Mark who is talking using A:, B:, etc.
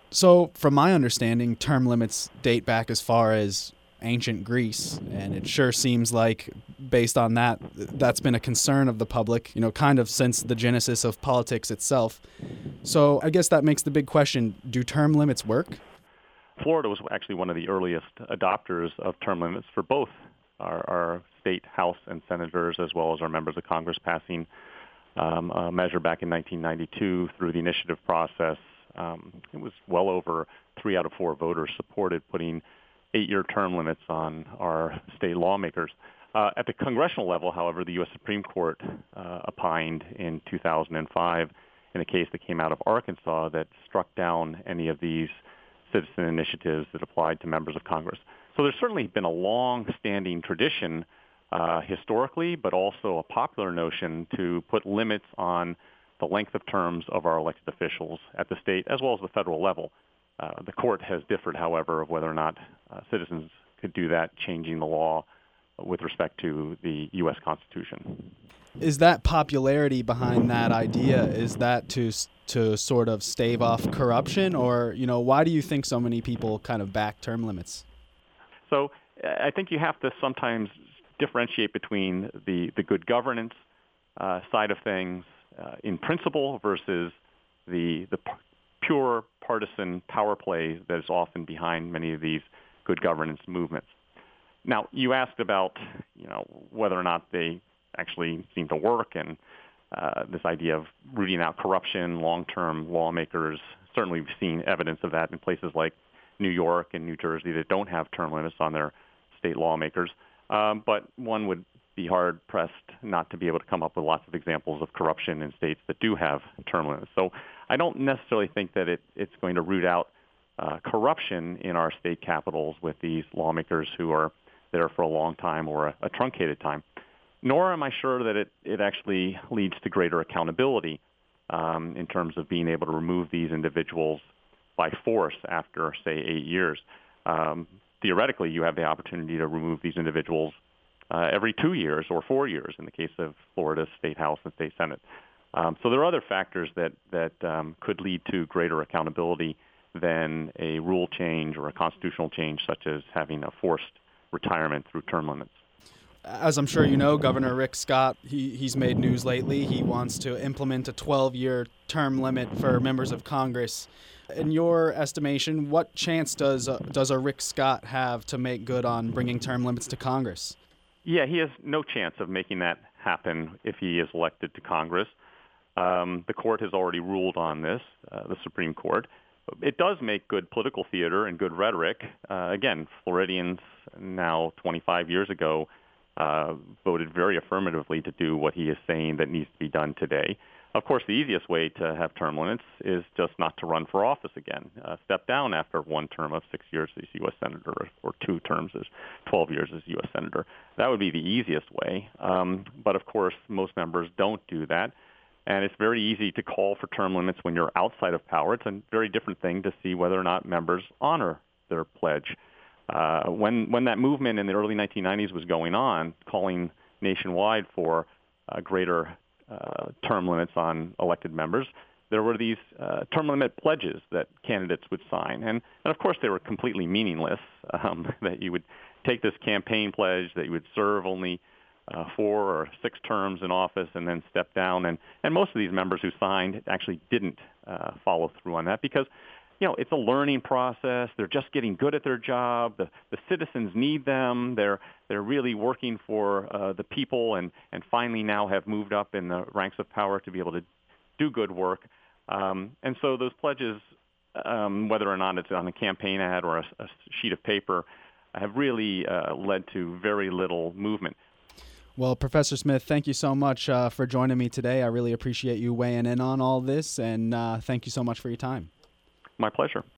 A: So, from my understanding, term limits date back as far as ancient Greece, and it sure seems like, based on that, that's been a concern of the public, kind of since the genesis of politics itself. So, I guess that makes the big question, do term limits work?
B: Florida was actually one of the earliest adopters of term limits for both our state House and senators, as well as our members of Congress passing a measure back in 1992 through the initiative process. It was well over 3 out of 4 voters supported putting 8-year term limits on our state lawmakers. At the congressional level, however, the U.S. Supreme Court opined in 2005 in a case that came out of Arkansas that struck down any of these citizen initiatives that applied to members of Congress. So there's certainly been a long-standing tradition historically, but also a popular notion to put limits on the length of terms of our elected officials at the state as well as the federal level. The court has differed, however, of whether or not citizens could do that, changing the law with respect to the U.S. Constitution.
A: Is that popularity behind that idea, is that to sort of stave off corruption, or, why do you think so many people kind of back term limits?
B: So I think you have to sometimes differentiate between the good governance side of things in principle versus the pure partisan power play that is often behind many of these good governance movements. Now, you asked about, whether or not they actually seem to work, and this idea of rooting out corruption, long-term lawmakers. Certainly we've seen evidence of that in places like New York and New Jersey that don't have term limits on their state lawmakers. But one would be hard-pressed not to be able to come up with lots of examples of corruption in states that do have term limits. So I don't necessarily think that it's going to root out corruption in our state capitals with these lawmakers who are there for a long time or a truncated time. Nor am I sure that it actually leads to greater accountability in terms of being able to remove these individuals by force after, say, 8 years. Theoretically, you have the opportunity to remove these individuals every 2 years or 4 years in the case of Florida's state House and state Senate. So there are other factors that could lead to greater accountability than a rule change or a constitutional change, such as having a forced retirement through term limits.
A: As I'm sure you know, Governor Rick Scott, he's made news lately. He wants to implement a 12-year term limit for members of Congress. In your estimation, what chance does a Rick Scott have to make good on bringing term limits to Congress?
B: Yeah, he has no chance of making that happen if he is elected to Congress. The court has already ruled on this, the Supreme Court. It does make good political theater and good rhetoric. Again, Floridians now 25 years ago voted very affirmatively to do what he is saying that needs to be done today. Of course, the easiest way to have term limits is just not to run for office again. Step down after one term of 6 years as U.S. Senator or 2 terms as 12 years as U.S. Senator. That would be the easiest way. But, of course, most members don't do that. And it's very easy to call for term limits when you're outside of power. It's a very different thing to see whether or not members honor their pledge. When that movement in the early 1990s was going on, calling nationwide for greater term limits on elected members, there were these term limit pledges that candidates would sign. And of course, they were completely meaningless, that you would take this campaign pledge, that you would serve only 4 or 6 terms in office and then step down. And most of these members who signed actually didn't follow through on that because, it's a learning process. They're just getting good at their job. The citizens need them. They're really working for the people and finally now have moved up in the ranks of power to be able to do good work. And so those pledges, whether or not it's on a campaign ad or a sheet of paper, have really led to very little movement.
A: Well, Professor Smith, thank you so much for joining me today. I really appreciate you weighing in on all this, and thank you so much for your time.
B: My pleasure.